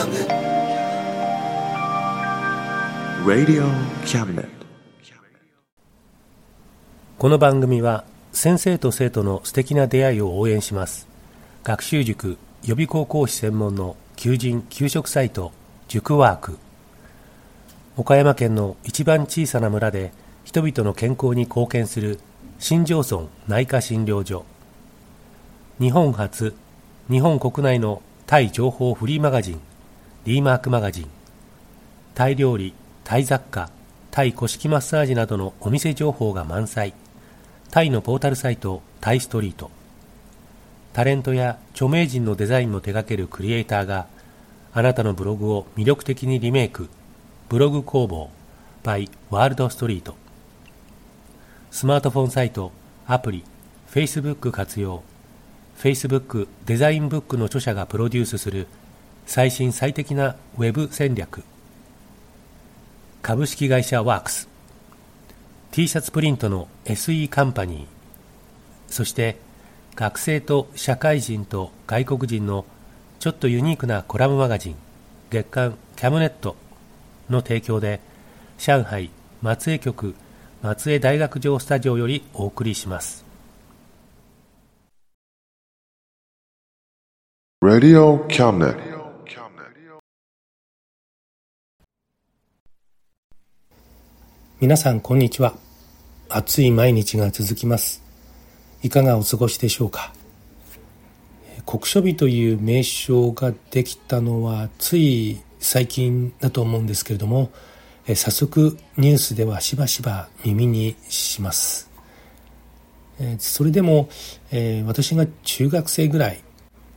Radio Cabinet。 この番組は先生と生徒の素敵な出会いを応援します。学習塾予備校講師専門の求人・求職サイト塾ワーク。岡山県の一番小さな村で人々の健康に貢献する新庄村内科診療所。日本初、日本国内のタイ情報フリーマガジンリーマークマガジン。タイ料理、タイ雑貨、タイ古式マッサージなどのお店情報が満載。タイのポータルサイトタイストリート。タレントや著名人のデザインも手掛けるクリエイターがあなたのブログを魅力的にリメイク。ブログ工房 by ワールドストリート。スマートフォンサイト、アプリ、Facebook 活用。Facebook デザインブックの著者がプロデュースする最新最適なウェブ戦略。株式会社ワークス。T シャツプリントの SE カンパニー。そして学生と社会人と外国人のちょっとユニークなコラムマガジン月刊キャムネットの提供で上海松江局松江大学城スタジオよりお送りします。 Radio Cabinet。 皆さんこんにちは。暑い毎日が続きます。いかがお過ごしでしょうか。国書日という名称ができたのはつい最近だと思うんですけれども、早速ニュースではしばしば耳にします。それでも、私が中学生ぐらい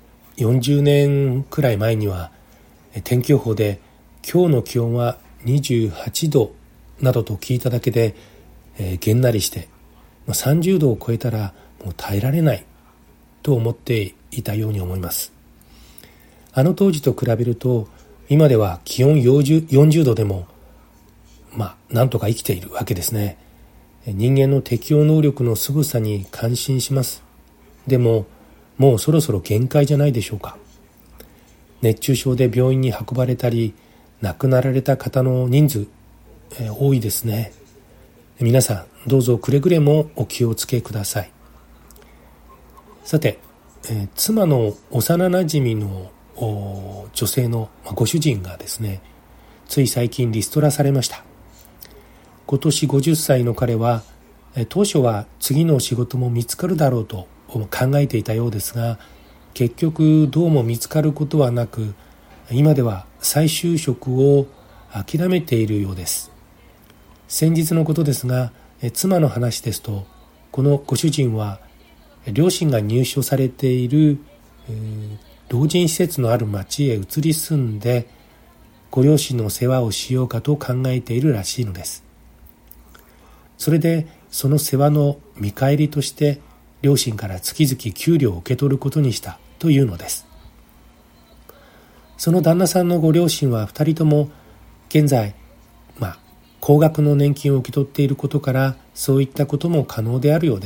40年くらい前には天気予報で今日の気温は28度などと聞いただけで、げんなりして30度を超えたらもう耐えられないと思っていたように思います。あの当時と比べると今では気温40度でもなんとか生きているわけですね。人間の適応能力のすごさに感心します。でももうそろそろ限界じゃないでしょうか。熱中症で病院に運ばれたり亡くなられた方の人数、多いですね。皆さんどうぞくれぐれもお気をつけください。さて、妻の幼なじみの女性のご主人がですね、つい最近リストラされました。今年50歳の彼は当初は次の仕事も見つかるだろうと考えていたようですが、結局どうも見つかることはなく、今では再就職を諦めているようです。先日のことですが、妻の話ですと、このご主人は両親が入所されている、老人施設のある町へ移り住んでご両親の世話をしようかと考えているらしいのです。それでその世話の見返りとして両親から月々給料を受け取ることにしたというのです。その旦那さんのご両親は2人とも現在高額の年金を受け取っていることからそういったことも可能であるようです。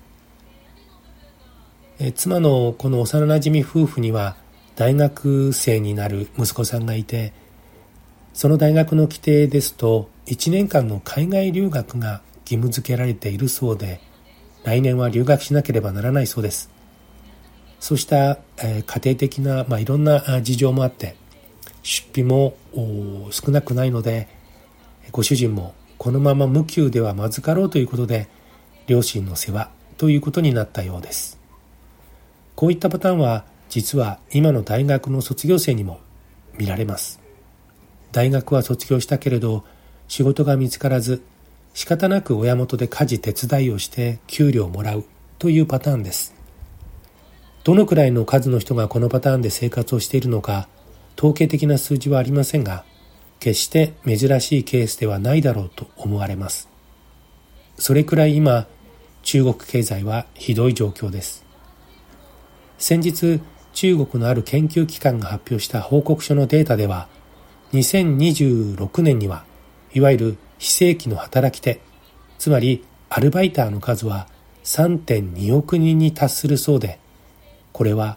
妻のこの幼なじみ夫婦には大学生になる息子さんがいて、その大学の規定ですと1年間の海外留学が義務付けられているそうで、来年は留学しなければならないそうです。そうした、家庭的ないろんな事情もあって出費も少なくないので、ご主人もこのまま無給ではまずかろうということで両親の世話ということになったようです。こういったパターンは実は今の大学の卒業生にも見られます。大学は卒業したけれど仕事が見つからず、仕方なく親元で家事手伝いをして給料をもらうというパターンです。どのくらいの数の人がこのパターンで生活をしているのか統計的な数字はありませんが、決して珍しいケースではないだろうと思われます。それくらい今中国経済はひどい状況です。先日中国のある研究機関が発表した報告書のデータでは、2026年にはいわゆる非正規の働き手、つまりアルバイターの数は 3.2 億人に達するそうで、これは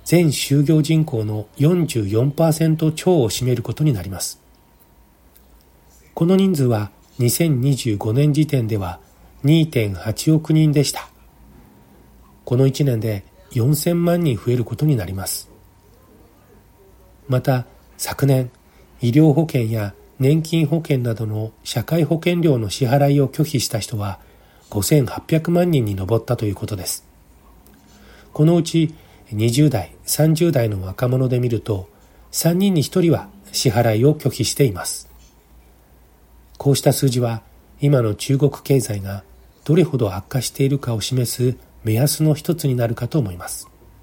全就業人口の 44% 超を占めることになります。この人数は2025年時点では 2.8 億人でした。この1年で4000万人増えることになります。また、昨年、医療保険や年金保険などの社会保険料の支払いを拒否した人は5800万人に上ったということです。このうち20代、30代の若者で見ると3人に1人は支払いを拒否しています。こうした数字は今の中国経済がどれほど悪化しているかを示す目安の一つになるかと思います。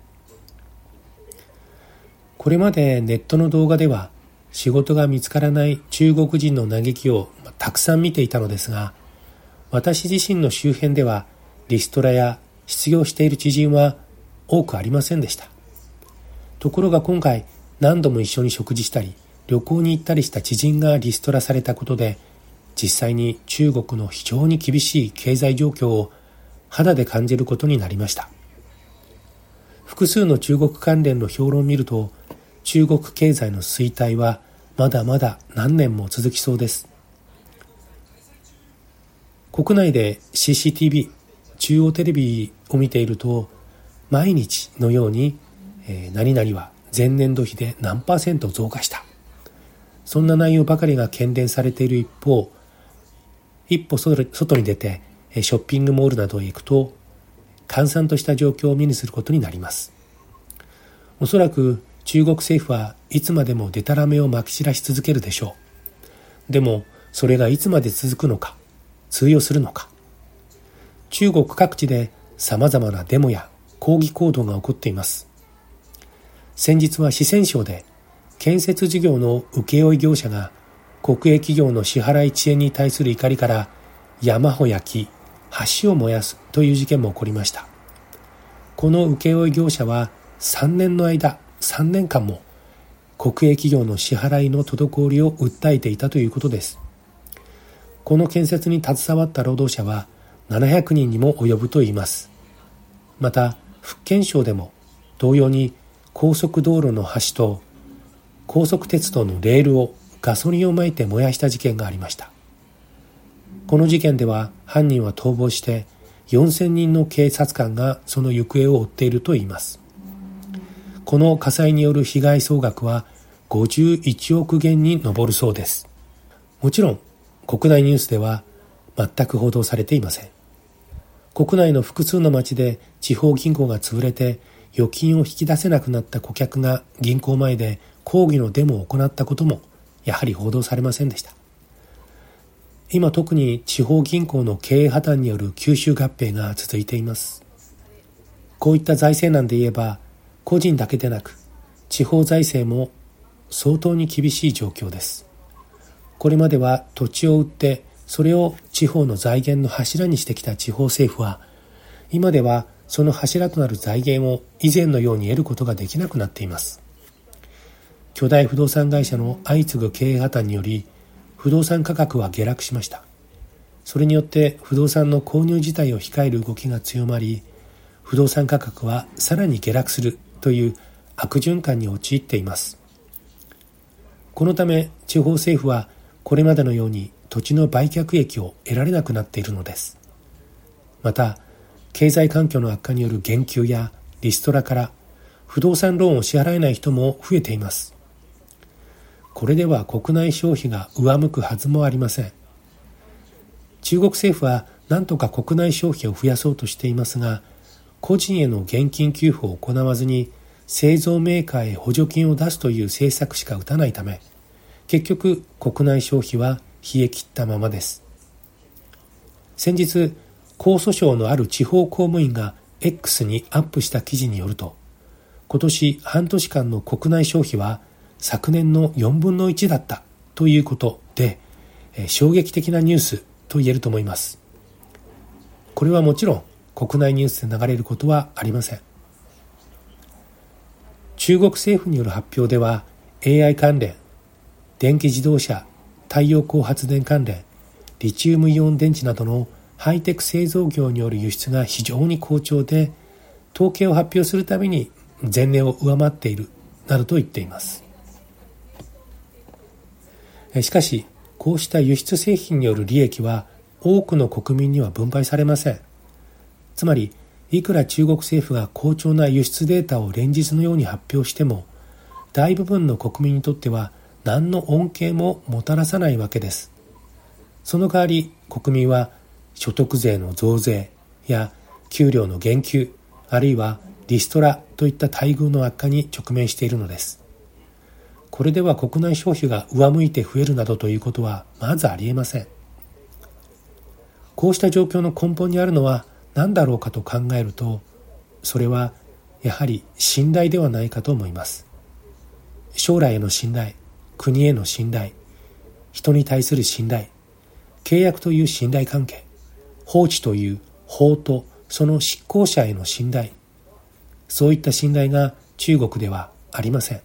これまでネットの動画では仕事が見つからない中国人の嘆きをたくさん見ていたのですが、私自身の周辺ではリストラや失業している知人は多くありませんでした。ところが今回何度も一緒に食事したり旅行に行ったりした知人がリストラされたことで、実際に中国の非常に厳しい経済状況を肌で感じることになりました。複数の中国関連の評論を見ると、中国経済の衰退はまだまだ何年も続きそうです。国内で CCTV、中央テレビを見ていると、毎日のように、何々は前年度比で何%増加した。そんな内容ばかりが喧伝されている一方、一歩外に出てショッピングモールなどへ行くと、閑散とした状況を目にすることになります。おそらく中国政府はいつまでもデタラメをまき散らし続けるでしょう。でもそれがいつまで続くのか、通用するのか。中国各地で様々なデモや抗議行動が起こっています。先日は四川省で建設事業の請負業者が国営企業の支払い遅延に対する怒りから山を焼き、橋を燃やすという事件も起こりました。この請負業者は3年間も国営企業の支払いの滞りを訴えていたということです。この建設に携わった労働者は700人にも及ぶといいます。また福建省でも同様に高速道路の橋と高速鉄道のレールをガソリンをまいて燃やした事件がありました。この事件では犯人は逃亡して4000人の警察官がその行方を追っているといいます。この火災による被害総額は51億元に上るそうです。もちろん国内ニュースでは全く報道されていません。国内の複数の町で地方銀行が潰れて預金を引き出せなくなった顧客が銀行前で抗議のデモを行ったこともやはり報道されませんでした。今特に地方銀行の経営破綻による吸収合併が続いています。こういった財政難で言えば個人だけでなく地方財政も相当に厳しい状況です。これまでは土地を売ってそれを地方の財源の柱にしてきた地方政府は今ではその柱となる財源を以前のように得ることができなくなっています。巨大不動産会社の相次ぐ経営破綻により不動産価格は下落しました。それによって不動産の購入自体を控える動きが強まり、不動産価格はさらに下落するという悪循環に陥っています。このため地方政府はこれまでのように土地の売却益を得られなくなっているのです。また経済環境の悪化による減給やリストラから不動産ローンを支払えない人も増えています。これでは国内消費が上向くはずもありません。中国政府は何とか国内消費を増やそうとしていますが、個人への現金給付を行わずに製造メーカーへ補助金を出すという政策しか打たないため、結局国内消費は冷え切ったままです。先日、江蘇省のある地方公務員が X にアップした記事によると、今年半年間の国内消費は昨年の4分の1だったということで、衝撃的なニュースと言えると思います。これはもちろん国内ニュースで流れることはありません。中国政府による発表では AI 関連、電気自動車、太陽光発電関連、リチウムイオン電池などのハイテク製造業による輸出が非常に好調で、統計を発表するたびに前年を上回っているなどと言っています。しかし、こうした輸出製品による利益は多くの国民には分配されません。つまり、いくら中国政府が好調な輸出データを連日のように発表しても、大部分の国民にとっては何の恩恵ももたらさないわけです。その代わり、国民は所得税の増税や給料の減給、あるいはリストラといった待遇の悪化に直面しているのです。これでは国内消費が上向いて増えるなどということはまずありえません。こうした状況の根本にあるのは何だろうかと考えると、それはやはり信頼ではないかと思います。将来への信頼、国への信頼、人に対する信頼、契約という信頼関係、法治という法とその執行者への信頼、そういった信頼が中国ではありません。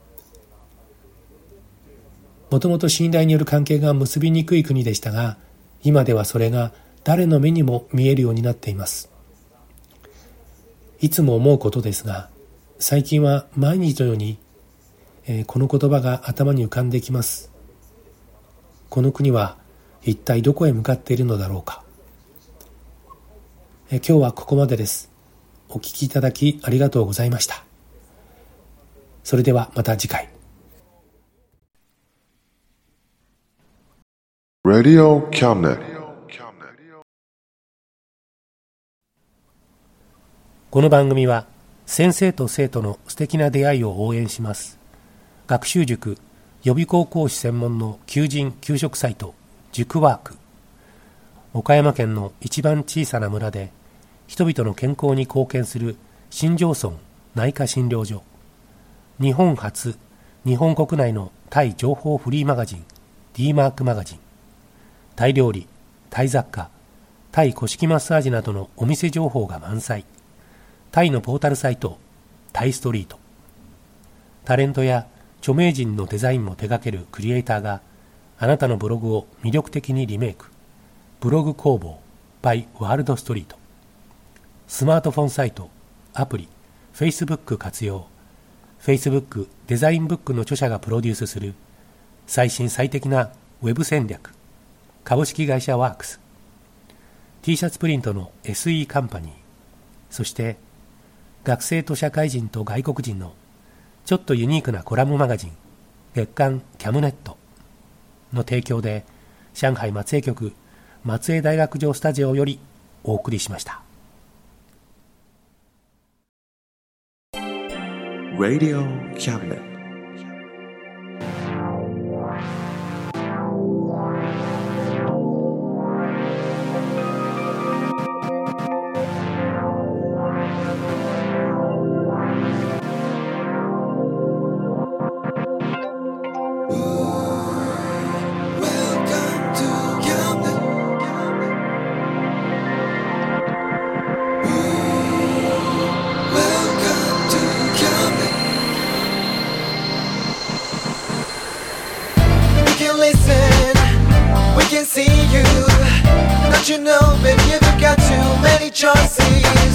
もともと信頼による関係が結びにくい国でしたが、今ではそれが誰の目にも見えるようになっています。いつも思うことですが、最近は毎日のように、この言葉が頭に浮かんできます。この国は一体どこへ向かっているのだろうか。今日はここまでです。お聞きいただきありがとうございました。それではまた次回。 Radio Cabinet。 この番組は先生と生徒の素敵な出会いを応援します。学習塾予備校講師専門の求人・求職サイト塾ワーク。岡山県の一番小さな村で人々の健康に貢献する新庄村内科診療所。日本初、日本国内のタイ情報フリーマガジン D マークマガジン。タイ料理、タイ雑貨、タイ古式マッサージなどのお店情報が満載。タイのポータルサイトタイストリート。タレントや著名人のデザインも手掛けるクリエイターがあなたのブログを魅力的にリメイク。ブログ工房 by ワールドストリート。スマートフォンサイト、アプリ、Facebook 活用。Facebook デザインブックの著者がプロデュースする最新最適なウェブ戦略。株式会社ワークス。T シャツプリントの SE カンパニー。そして学生と社会人と外国人のちょっとユニークなコラムマガジン月刊キャムネットの提供で、上海松江局松江大学城スタジオよりお送りしました。 Radio Cabinet。 You know, baby, you've got too many choices.